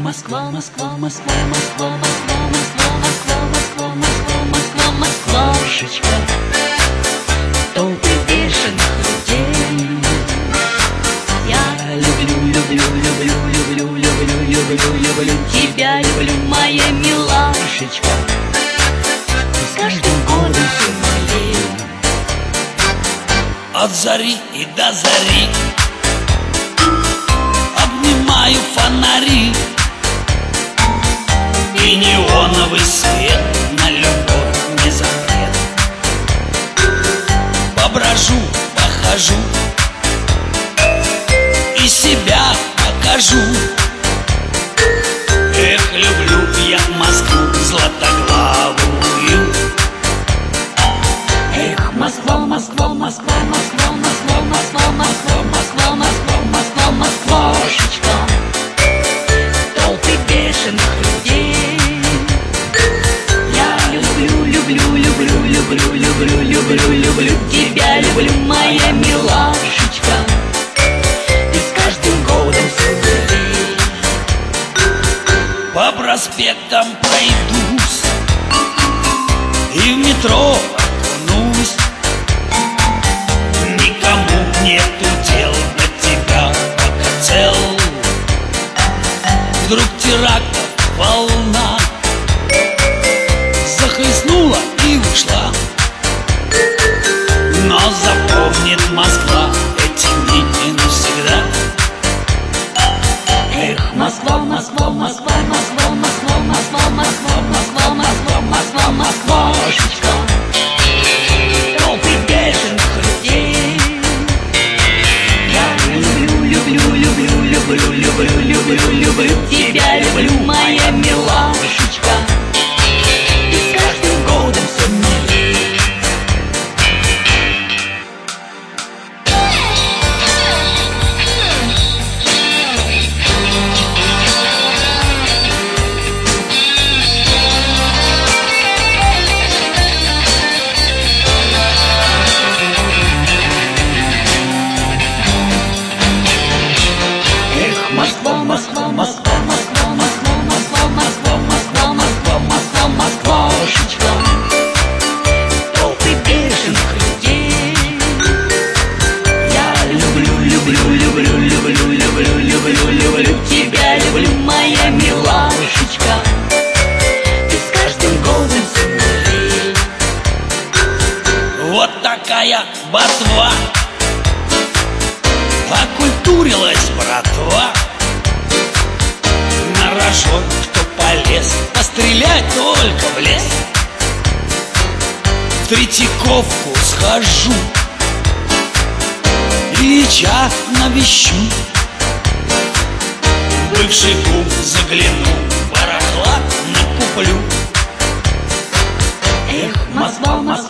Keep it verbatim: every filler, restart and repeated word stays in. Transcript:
Москва, Москва, Москва, Москва, Москва, Москва, Москва, Москва, Москва, Москва, Москвашечка, толпы бешеных людей. Я люблю, люблю, люблю, люблю, люблю, люблю, люблю тебя, люблю, моя милашечка, с каждым годом все моей. От зари и до зари обнимаю фонари и неоновый свет, на любовь не запрет. Поброжу, похожу и себя покажу. Эх, люблю я Москву златоглавую. Эх, Москва, Москва, Москва, Москва, Москва, Москва, Москва, Москва, Москва, Москва, Москвашечка, толпы бешеных людей. Я люблю, люблю, люблю, люблю, люблю, люблю, люблю тебя, люблю, моя милашечка, и с каждым годом все милей. По проспектам пройдусь и в метро окунусь. Никому нету дел до тебя, пока цел. Вдруг терактов волна захлестнула и ушла. Но запомнит Москва эти дни навсегда. Эх, Москва, Москва, Москва, Москва, Москва, Москва, Москва, Москва, Москва, Москва, Москвашечка, толпы бешеных людей. Я люблю, люблю, люблю, люблю, люблю, люблю, люблю тебя, люблю, моя милашечка, и с каждым годом все милей. Москва, Москва, Москва, Москва, Москва, Москва, Москва, Москва, Москва, Москва, Москвашечка, толпы бешеных людей. Я люблю, люблю, люблю, люблю, люблю, люблю, люблю тебя, люблю, моя милашечка, и с каждым годом все милей. Вот такая ботва, окультурилась братва. На рожон кто полез, пострелять только в лес. В Третьяковку схожу, Ильича навещу, в бывший клуб загляну, барахла накуплю. Эх, Москва, Москва,